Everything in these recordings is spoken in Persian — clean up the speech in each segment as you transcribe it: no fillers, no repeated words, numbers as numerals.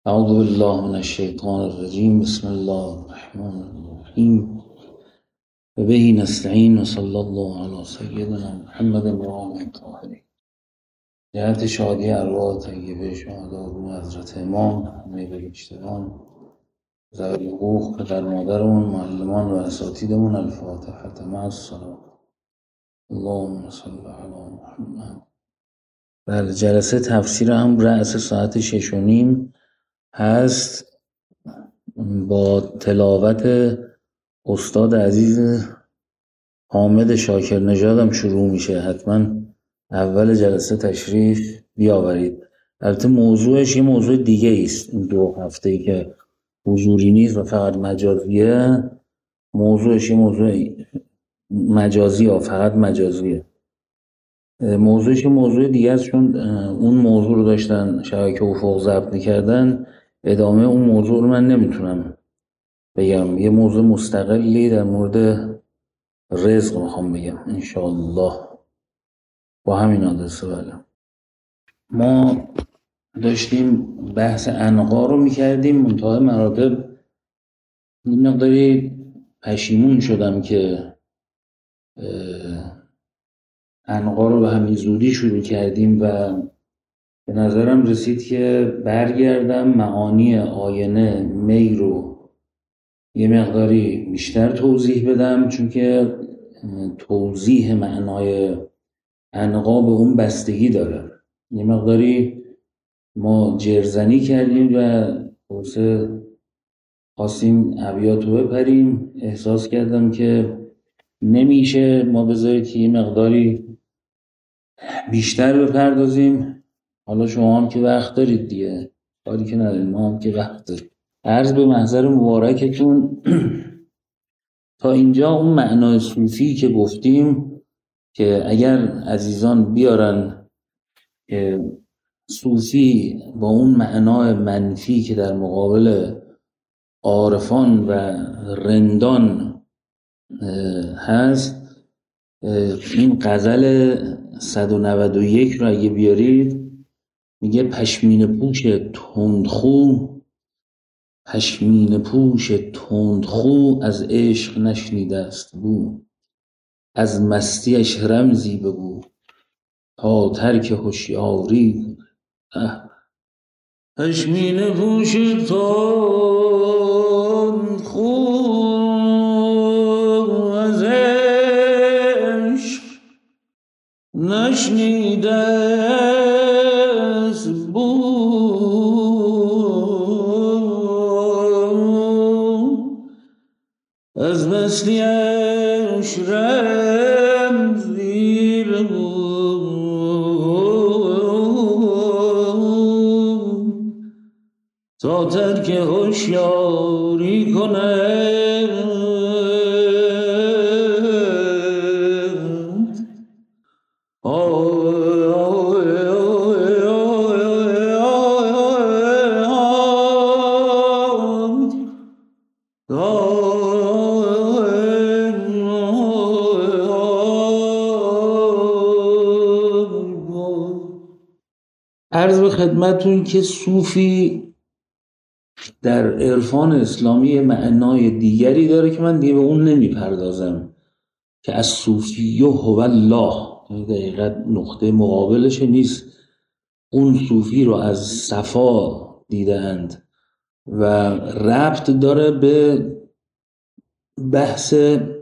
اعوذ بالله من الشیطان الرجیم. بسم الله الرحمن الرحیم. و به نستعین و صلی الله علی سیدنا محمد و آله الطاهرین. جهت شادی ارواح طیبه شهدا رو حضرت امام، همه بهشتیان، ذوی حقوق، پدر مادرمون، معلمان و اساتیدمون، الفاتحه مع الصلوات. اللهم صل علی محمد. بله، جلسه تفسیر هم رأس ساعت 6:30 هست با تلاوت استاد عزیز حامد شاکر نژادم شروع میشه. حتما اول جلسه تشریف بیاورید. البته موضوعش یه موضوع دیگه است. این 2 هفته‌ای که حضوری نیست و فقط مجازیه، موضوعش یه موضوع مجازیه، فقط مجازیه. موضوعش یه موضوع دیگه است، چون اون موضوع رو داشتن شبکه افق ضبط می‌کردن. ادامه اون موضوع رو من نمیتونم بگم. یه موضوع مستقلی در مورد رزق میخوام بگم انشاءالله با همین آدرسه. بله، ما داشتیم بحث عنقا رو میکردیم. منتهای مراتب یه مقداری پشیمون شدم که عنقا رو به همین زودی شروع کردیم و به نظرم رسید که برگردم معانی آینه می رو یه مقداری بیشتر توضیح بدم، چون که توضیح معنای عنقا به اون بستگی داره. یه مقداری ما جرزنی کردیم و خواستیم ابیات رو بپریم. احساس کردم که نمیشه، ما بذارید که یه مقداری بیشتر بپردازیم. حالا شما هم که وقت دارید دیگه، کاری که ندارید، ما هم که وقت دارید. عرض به محضر مبارکتون تا اینجا اون معنای صوفی که گفتیم که اگر عزیزان بیارن صوفی با اون معنای منفی که در مقابل عارفان و رندان هست، این غزل 191 رو اگه بیارید، میگه پشمین پوش تندخو از عشق نشنیده است بو، از مستیش رمزی بگو تا ترک هوشیاری. پشمین پوش تندخو از عشق نشنیده است بو، از مستیش رمزی بگو تا ترک هوشیاری کند. عرض به خدمتون که صوفی در عرفان اسلامی معنای دیگری داره که من دیگه به اون نمیپردازم، که از صوفی هو الله، دقیقاً نقطه مقابلش نیست. اون صوفی رو از صفا دیدند و ربط داره به بحث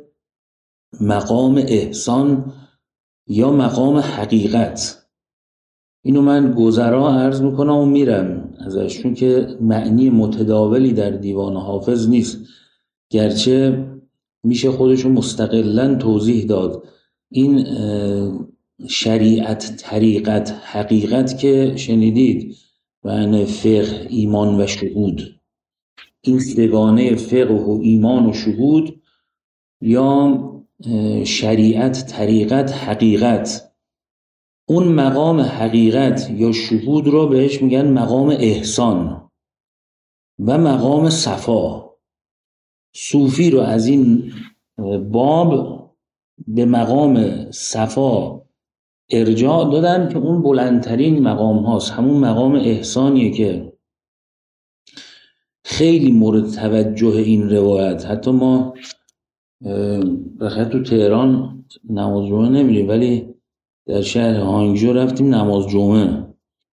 مقام احسان یا مقام حقیقت. اینو من گذرا عرض میکنم و میرم ازش، چون که معنی متداولی در دیوان حافظ نیست، گرچه میشه خودشو مستقلاً توضیح داد. این شریعت، طریقت، حقیقت که شنیدید، معنی فقه، ایمان و شهود، این سگانه فقه و ایمان و شهود یا شریعت، طریقت، حقیقت، اون مقام حقیقت یا شهود رو بهش میگن مقام احسان و مقام صفا. صوفی رو از این باب به مقام صفا ارجاع دادن که اون بلندترین مقام هاست، همون مقام احسانیه که خیلی مورد توجه این روایت. حتی ما بخاطر تو تهران نماز جمعه نمیریم، ولی در شهر هانگجو رفتیم نماز جمعه.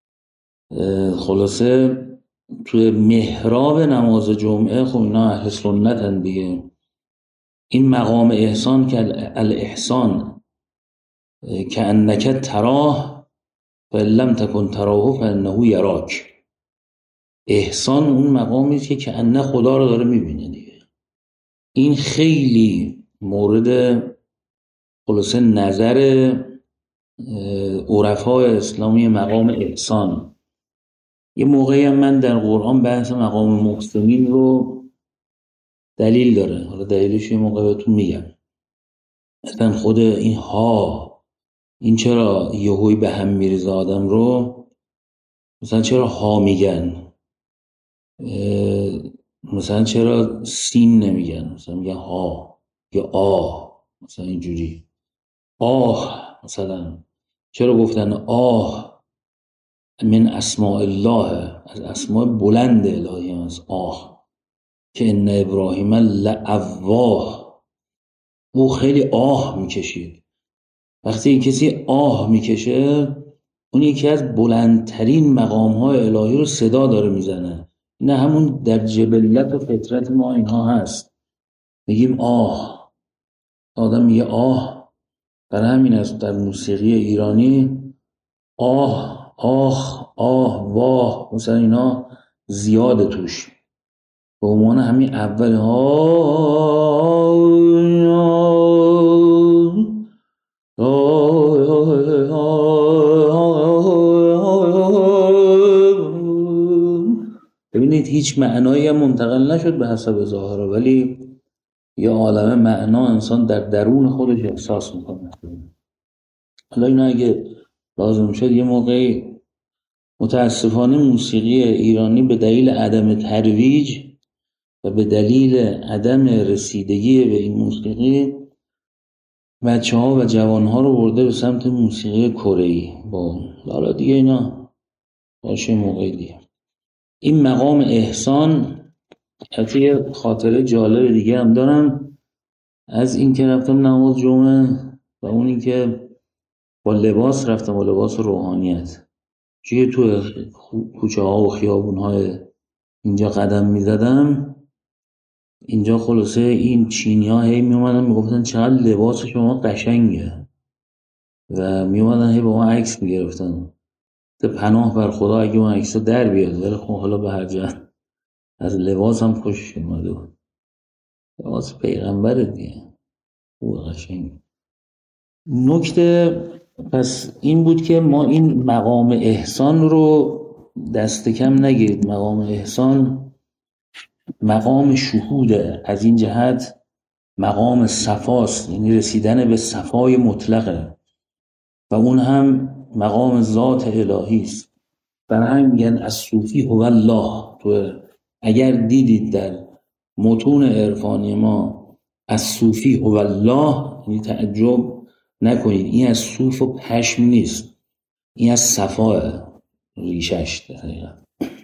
خلاصه توی محراب نماز جمعه، خب اینا اهل سنتن دیگه، این مقام احسان که الاحسان که انک تراه فلم تکن تراه فانه یراک، احسان اون مقامی که انه خدا رو داره میبینه دیگه. این خیلی مورد خلاصه نظر عرفای اسلامی مقام احسان. یه موقعی هم من در قرآن بحث مقام محسنین رو دلیل داره، حالا دلیلش یه موقع بهتون میگم. مثلا خود این این چرا یهویی به هم میریزه آدم رو، مثلا چرا ها میگن، مثلا چرا سین نمیگن، مثلا میگن ها یا آه، مثلا اینجوری. مثلا چرا گفتن من اسماء الله، از اسماء بلند الهی هست که ان ابراهیم لأواه، او خیلی میکشید. وقتی کسی میکشه، اون یکی از بلندترین مقام‌های الهی رو صدا داره میزنه. این همون در جبلت و فطرت ما اینها هست، میگیم آدم میگه برای همین است در موسیقی ایرانی واه مثلا اینا زیاده توش، به عنوان همین اول ببینید هیچ معنایی هم منتقل نشد به حسب ظاهره، ولی یه عالمه معنا انسان در درون خودش احساس میکنه. حالا اینا اگه لازم شد یه موقعی، متاسفانه موسیقی ایرانی به دلیل عدم ترویج و به دلیل عدم رسیدگی به این موسیقی، بچه‌ها و جوان‌ها رو برده به سمت موسیقی کره‌ای. حالا دیگه اینا باشه موقعی دیگه. این مقام احسان، حتی یه خاطره جالب دیگه هم دارم از این که رفتم نماز جمعه، و اون این که با لباس رفتم، با لباس روحانیت. چیه تو کوچه ها و خیابون های اینجا قدم می زدم، اینجا خلاصه این چینی ها هی می اومدن می گفتن چقدر لباس شما قشنگه، و می اومدن هی با ما عکس می گرفتن. پناه بر خدا اگه اون عکس در بیاد، ولی خب حالا به هر جهت از لباس هم خوشش اومده بود. لباس پیغمبره دیگه، خوب قشنگ. نکته پس این بود که ما این مقام احسان رو دست کم نگیرید. مقام احسان مقام شهوده، از این جهت مقام صفاست، یعنی رسیدن به صفای مطلقه، و اون هم مقام ذات الهی است. برای همین میگن الصوفی هو الله. تو اگر دیدید در متون عرفانی ما الصوفی هو الله، یعنی تعجب نکنید، این از صوف و پشم نیست، این از صفا ریشش در حقیقت.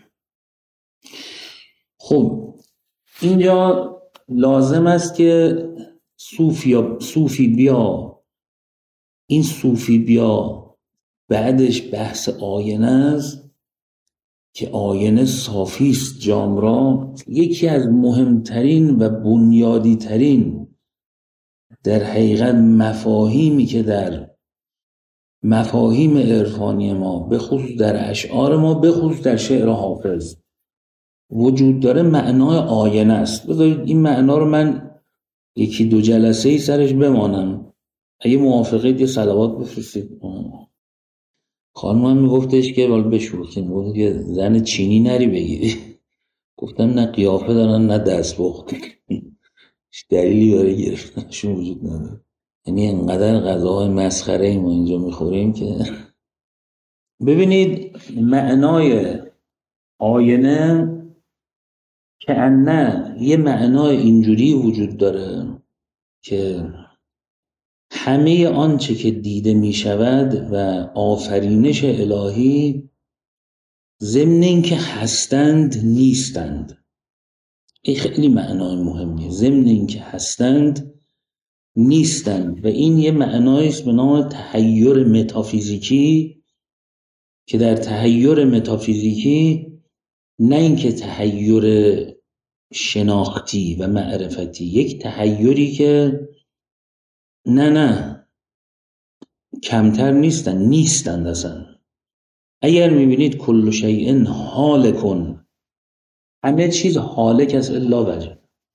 خب اینجا لازم است که صوفی بیا، این صوفی بیا بعدش بحث آینه است که آینه صافی است جام را. یکی از مهمترین و بنیادی ترین در حقیقت مفاهیمی که در مفاهیم عرفانی ما، به خصوص در اشعار ما، به خصوص در شعر حافظ وجود داره، معنای آینه است. بذارید این معنا رو من 1-2 جلسه سرش بمانم، اگه موافقید یه صلوات بفرستید. خانمم میگفتش که والا بشورتیم، میگفت که زن چینی نری بگیری. گفتم نه قیافه دارن نه دست بخت، دلیلی برای گرفتنشون وجود نداره. یعنی انقدر غذاهای مسخره ما اینجا میخوریم که ببینید معنای آینه که نه یه معنای اینجوری وجود داره که همه آنچه که دیده می شود و آفرینش الهی ضمن این که هستند نیستند. این خیلی معنای مهمیه. ضمن این که هستند نیستند، و این یه معنایست به نام تحیر متافیزیکی، که در تحیر متافیزیکی نه اینکه تحیر شناختی و معرفتی، یک تحیری که نه کمتر نیستند اصلا. اگر میبینید کل شیء هالکن، همه چیز هالک است الا وجه.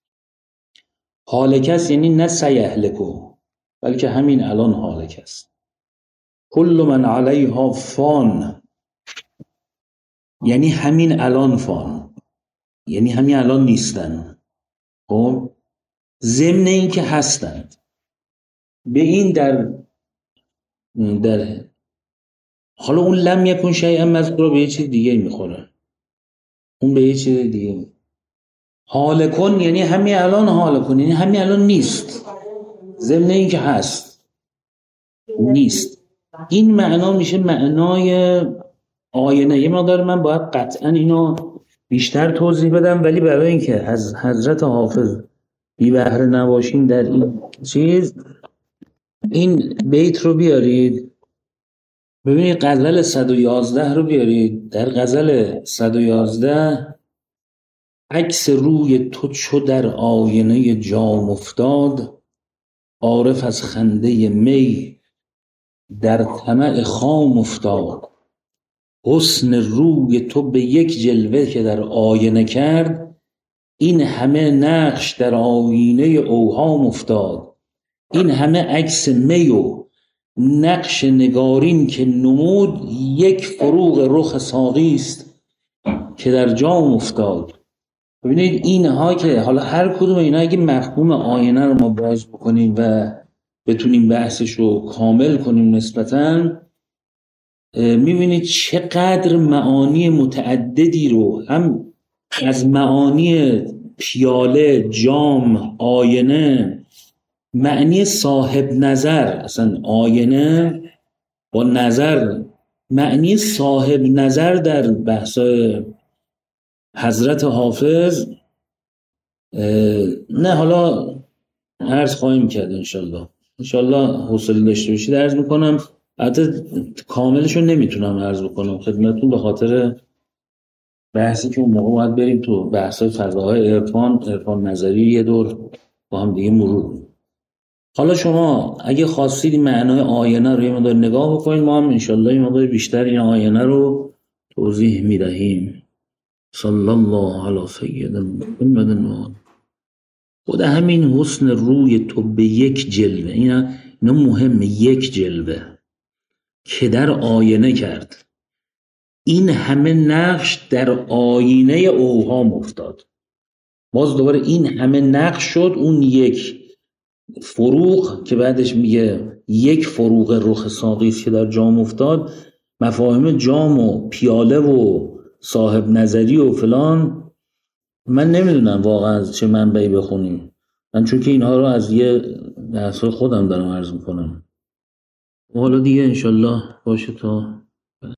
هالک است یعنی نه سیهلکو، بلکه همین الان هالک است. کل من علیها فان، یعنی همین الان فان، یعنی همین الان نیستن. خب ضمن این که هستند. به این در حالا اون لم یکن شیئا مذکورا به یه چیز دیگه میخوره، اون به یه چیز دیگه. حالکن یعنی همین الان حالکن، یعنی همین الان نیست، ضمن این که هست نیست. این معنا میشه معنای آینه. یه مقدار من باید قطعا اینو بیشتر توضیح بدم، ولی برای اینکه از حضرت حافظ بی بهره نباشیم در این چیز، این بیت رو بیارید. ببینید غزل 111 رو بیارید. در غزل 111 عکس روی تو چو در آینه جام افتاد، عارف از خنده می در طمع خام افتاد. حسن روی تو به یک جلوه که در آینه کرد، این همه نقش در آینه اوهام افتاد. این همه عکس می و نقش نگارین که نمود، یک فروغ رخ ساقی است که در جام افتاد. ببینید اینها که حالا هر کدوم اینا اگه مفهوم آینه رو ما باز بکنیم و بتونیم بحثش رو کامل کنیم نسبتاً، میبینید چقدر معانی متعددی رو هم از معانی پیاله، جام، آینه، معنی صاحب نظر، اصلا آینه با نظر، معنی صاحب نظر در بحث حضرت حافظ. نه حالا عرض خواهیم کرد انشالله حوصله داشته باشید عرض میکنم. البته کاملشو نمیتونم عرض بکنم خدمتتون به خاطر بحثی که اون موقع باید بریم تو بحث‌های فضاهای عرفان نظری یه دور با هم دیگه مرور. حالا شما اگه خواستید معنای آینه رو یه مقدار نگاه بکنید، ما هم انشالله یه مقدار بیشتر این آینه رو توضیح میدهیم. صلی الله علی سیدنا محمد. خود همین حسن روی تو به یک جلوه، اینا مهمه، یک جلوه که در آینه کرد، این همه نقش در آینه اوهام افتاد. باز دوباره این همه نقش شد اون یک فروغ که بعدش میگه یک فروغ رخ ساقی که در جام افتاد. مفاهیم جام و پیاله و صاحب نظری و فلان من نمیدونم واقعا از چه منبعی بخونیم، من چون که اینها رو از یه درس خودم دارم عرض میکنم. حالا دیگه انشالله باشه تا